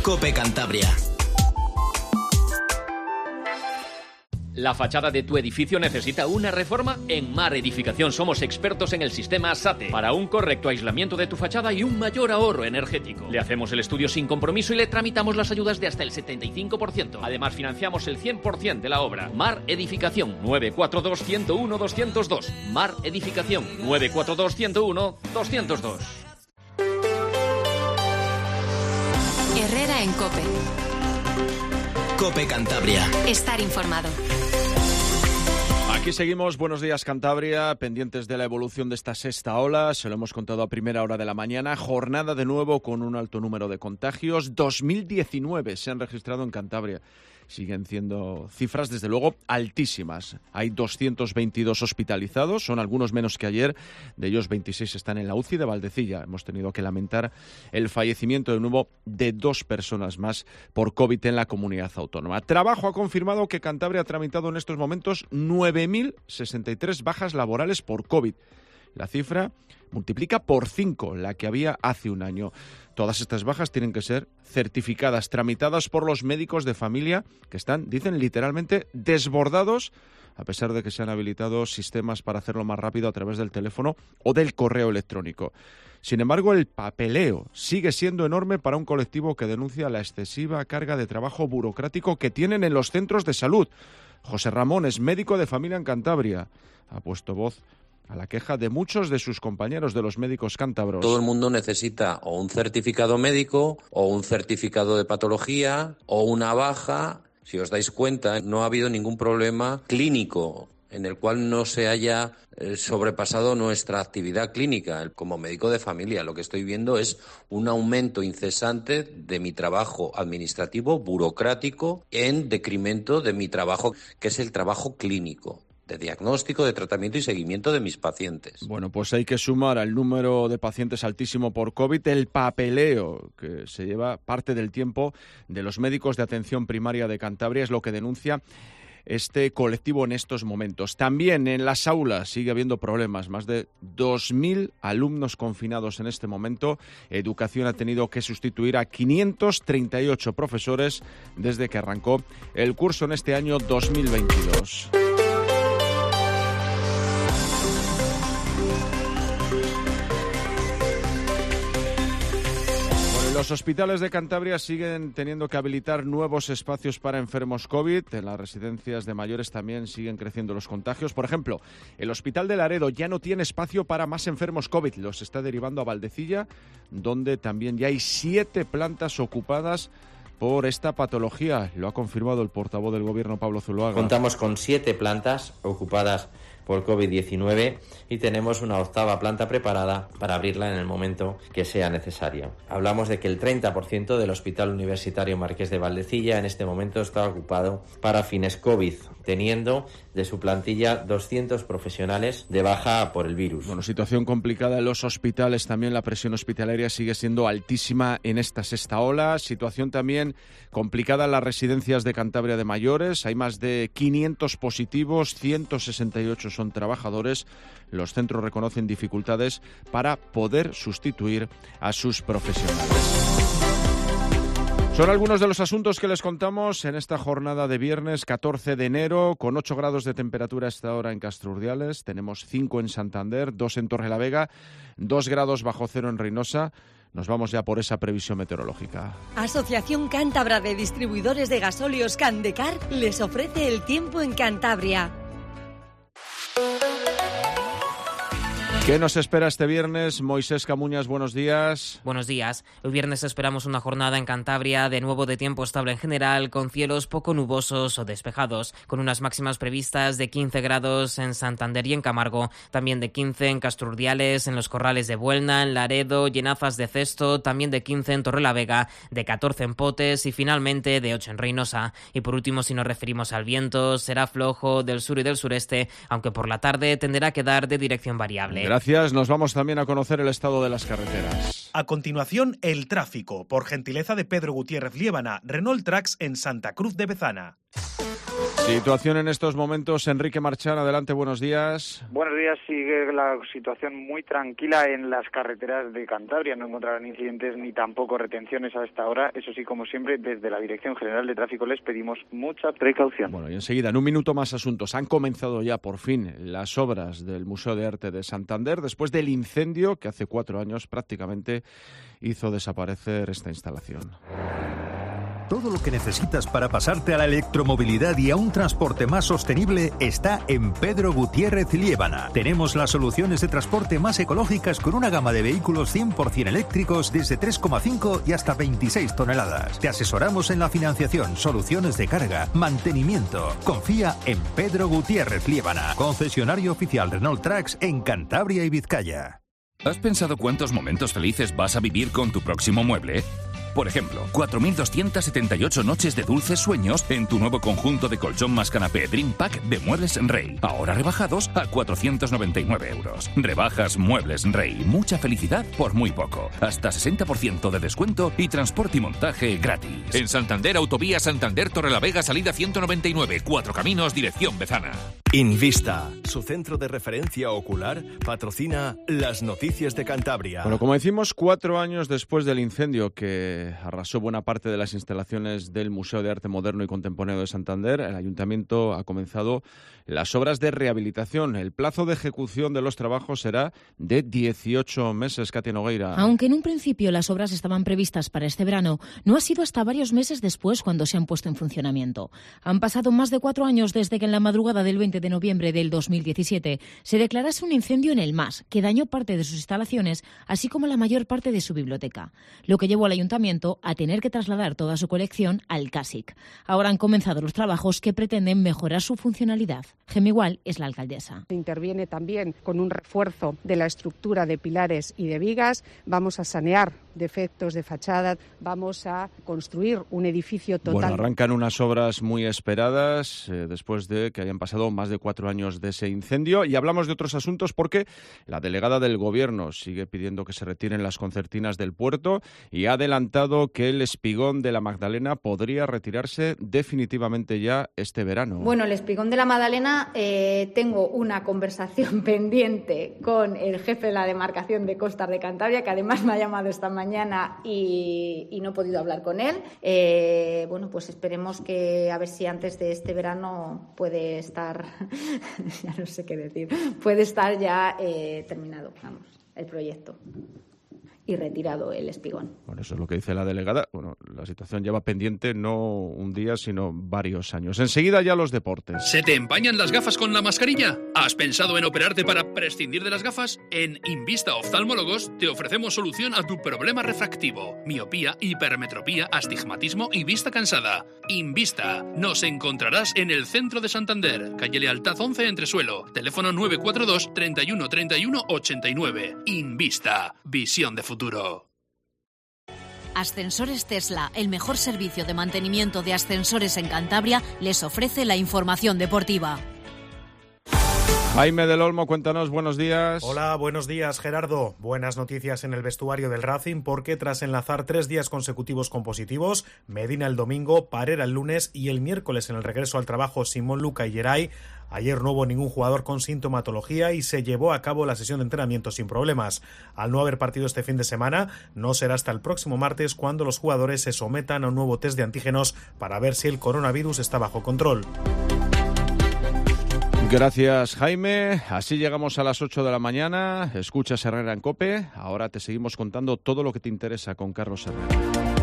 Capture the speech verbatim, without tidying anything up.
COPE Cantabria. ¿La fachada de tu edificio necesita una reforma? En Mar Edificación somos expertos en el sistema SATE para un correcto aislamiento de tu fachada y un mayor ahorro energético. Le hacemos el estudio sin compromiso y le tramitamos las ayudas de hasta el setenta y cinco por ciento. Además, financiamos el cien por ciento de la obra. Mar Edificación, nueve cuatro dos, uno cero uno, dos cero dos. Mar Edificación, nueve cuatro dos, uno cero uno, dos cero dos. Herrera en COPE. COPE Cantabria. Estar informado. Aquí seguimos, buenos días Cantabria, pendientes de la evolución de esta sexta ola, se lo hemos contado a primera hora de la mañana, jornada de nuevo con un alto número de contagios, dos mil diecinueve se han registrado en Cantabria. Siguen siendo cifras, desde luego, altísimas. Hay doscientos veintidós hospitalizados, son algunos menos que ayer. De ellos, veintiséis están en la U C I de Valdecilla. Hemos tenido que lamentar el fallecimiento de nuevo de dos personas más por COVID en la comunidad autónoma. Trabajo ha confirmado que Cantabria ha tramitado en estos momentos nueve mil sesenta y tres bajas laborales por COVID. La cifra multiplica por cinco la que había hace un año. Todas estas bajas tienen que ser certificadas, tramitadas por los médicos de familia que están, dicen literalmente, desbordados, a pesar de que se han habilitado sistemas para hacerlo más rápido a través del teléfono o del correo electrónico. Sin embargo, el papeleo sigue siendo enorme para un colectivo que denuncia la excesiva carga de trabajo burocrático que tienen en los centros de salud. José Ramón es médico de familia en Cantabria. Ha puesto voz a la queja de muchos de sus compañeros de los médicos cántabros. Todo el mundo necesita o un certificado médico, o un certificado de patología, o una baja. Si os dais cuenta, no ha habido ningún problema clínico en el cual no se haya eh, sobrepasado nuestra actividad clínica. Como médico de familia, lo que estoy viendo es un aumento incesante de mi trabajo administrativo, burocrático, en decremento de mi trabajo, que es el trabajo clínico, de diagnóstico, de tratamiento y seguimiento de mis pacientes. Bueno, pues hay que sumar al número de pacientes altísimo por COVID el papeleo que se lleva parte del tiempo de los médicos de atención primaria de Cantabria, es lo que denuncia este colectivo en estos momentos. También en las aulas sigue habiendo problemas, más de dos mil alumnos confinados en este momento. Educación ha tenido que sustituir a quinientos treinta y ocho profesores desde que arrancó el curso en este año dos mil veintidós. Los hospitales de Cantabria siguen teniendo que habilitar nuevos espacios para enfermos COVID. En las residencias de mayores también siguen creciendo los contagios. Por ejemplo, el Hospital de Laredo ya no tiene espacio para más enfermos COVID. Los está derivando a Valdecilla, donde también ya hay siete plantas ocupadas por esta patología. Lo ha confirmado el portavoz del Gobierno, Pablo Zuloaga. Contamos con siete plantas ocupadas por COVID diecinueve y tenemos una octava planta preparada para abrirla en el momento que sea necesario. Hablamos de que el treinta por ciento del Hospital Universitario Marqués de Valdecilla en este momento está ocupado para fines COVID, teniendo de su plantilla doscientos profesionales de baja por el virus. Bueno, situación complicada en los hospitales, también la presión hospitalaria sigue siendo altísima en esta sexta ola. Situación también complicada en las residencias de Cantabria de mayores, hay más de quinientos positivos, ciento sesenta y ocho son trabajadores. Los centros reconocen dificultades para poder sustituir a sus profesionales. Son algunos de los asuntos que les contamos en esta jornada de viernes catorce de enero, con ocho grados de temperatura a esta hora en Castrurdiales. Tenemos cinco en Santander, dos en Torrelavega, dos grados bajo cero en Reynosa. Nos vamos ya por esa previsión meteorológica. Asociación Cántabra de Distribuidores de Gasóleos Candecar les ofrece el tiempo en Cantabria. ¿Qué nos espera este viernes? Moisés Camuñas, buenos días. Buenos días. El viernes esperamos una jornada en Cantabria de nuevo de tiempo estable en general, con cielos poco nubosos o despejados, con unas máximas previstas de quince grados en Santander y en Camargo, también de quince en Castrurdiales, en los Corrales de Buelna, en Laredo, Llenazas de Cesto, también de quince en Torrelavega, de catorce en Potes y finalmente de ocho en Reynosa. Y por último, si nos referimos al viento, será flojo del sur y del sureste, aunque por la tarde tenderá a quedar de dirección variable. Gracias. Nos vamos también a conocer el estado de las carreteras. A continuación, el tráfico, por gentileza de Pedro Gutiérrez Liébana, Renault Trax en Santa Cruz de Bezana. Situación en estos momentos, Enrique Marchán, adelante, buenos días. Buenos días, sigue la situación muy tranquila en las carreteras de Cantabria, no encontrarán incidentes ni tampoco retenciones a esta hora, eso sí, como siempre, desde la Dirección General de Tráfico les pedimos mucha precaución. Bueno, y enseguida, en un minuto más asuntos, han comenzado ya por fin las obras del Museo de Arte de Santander, después del incendio que hace cuatro años prácticamente hizo desaparecer esta instalación. Todo lo que necesitas para pasarte a la electromovilidad y a un transporte más sostenible está en Pedro Gutiérrez Liébana. Tenemos las soluciones de transporte más ecológicas con una gama de vehículos cien por ciento eléctricos desde tres coma cinco y hasta veintiséis toneladas. Te asesoramos en la financiación, soluciones de carga, mantenimiento. Confía en Pedro Gutiérrez Liébana, concesionario oficial Renault Trucks en Cantabria y Vizcaya. ¿Has pensado cuántos momentos felices vas a vivir con tu próximo mueble? Por ejemplo, cuatro mil doscientas setenta y ocho noches de dulces sueños en tu nuevo conjunto de colchón más canapé Dream Pack de Muebles Rey. Ahora rebajados a cuatrocientos noventa y nueve euros. Rebajas Muebles Rey. Mucha felicidad por muy poco. Hasta sesenta por ciento de descuento y transporte y montaje gratis. En Santander, Autovía Santander Torrelavega, salida ciento noventa y nueve. Cuatro Caminos, dirección Bezana. Invista, su centro de referencia ocular, patrocina las noticias de Cantabria. Bueno, como decimos, cuatro años después del incendio que arrasó buena parte de las instalaciones del Museo de Arte Moderno y Contemporáneo de Santander, el Ayuntamiento ha comenzado las obras de rehabilitación. El plazo de ejecución de los trabajos será de dieciocho meses, Katia Nogueira. Aunque en un principio las obras estaban previstas para este verano, no ha sido hasta varios meses después cuando se han puesto en funcionamiento. Han pasado más de cuatro años desde que en la madrugada del veinte de noviembre del dos mil diecisiete se declarase un incendio en el M A S, que dañó parte de sus instalaciones, así como la mayor parte de su biblioteca, lo que llevó al Ayuntamiento a tener que trasladar toda su colección al CASIC. Ahora han comenzado los trabajos que pretenden mejorar su funcionalidad. Gemigual es la alcaldesa. Interviene también con un refuerzo de la estructura de pilares y de vigas. Vamos a sanear defectos de fachada, vamos a construir un edificio total. Bueno, arrancan unas obras muy esperadas eh, después de que hayan pasado más de cuatro años de ese incendio, y hablamos de otros asuntos porque la delegada del Gobierno sigue pidiendo que se retiren las concertinas del puerto y ha adelantado que el espigón de la Magdalena podría retirarse definitivamente ya este verano. Bueno, el espigón de la Magdalena, eh, tengo una conversación pendiente con el jefe de la demarcación de Costas de Cantabria, que además me ha llamado esta mañana mañana y, y no he podido hablar con él. Eh, bueno, pues esperemos que a ver si antes de este verano puede estar, ya no sé qué decir, puede estar ya eh, terminado, vamos, el proyecto y retirado el espigón. Bueno, eso es lo que dice la delegada. Bueno, la situación lleva pendiente no un día, sino varios años. Enseguida ya los deportes. ¿Se te empañan las gafas con la mascarilla? ¿Has pensado en operarte para prescindir de las gafas? En Invista Oftalmólogos te ofrecemos solución a tu problema refractivo: miopía, hipermetropía, astigmatismo y vista cansada. Invista. Nos encontrarás en el centro de Santander, calle Lealtad once, Entresuelo. Teléfono nueve cuatro dos, treinta y uno, treinta y uno, ochenta y nueve. Invista. Visión de futuro. Ascensores Tesla, el mejor servicio de mantenimiento de ascensores en Cantabria, les ofrece la información deportiva. Jaime del Olmo, cuéntanos, buenos días. Hola, buenos días, Gerardo. Buenas noticias en el vestuario del Racing, porque tras enlazar tres días consecutivos con positivos, Medina el domingo, Parera el lunes y el miércoles en el regreso al trabajo Simón Luca y Geray, ayer no hubo ningún jugador con sintomatología y se llevó a cabo la sesión de entrenamiento sin problemas. Al no haber partido este fin de semana, no será hasta el próximo martes cuando los jugadores se sometan a un nuevo test de antígenos para ver si el coronavirus está bajo control. Gracias, Jaime. Así llegamos a las ocho de la mañana. Escuchas Herrera en COPE. Ahora te seguimos contando todo lo que te interesa con Carlos Herrera.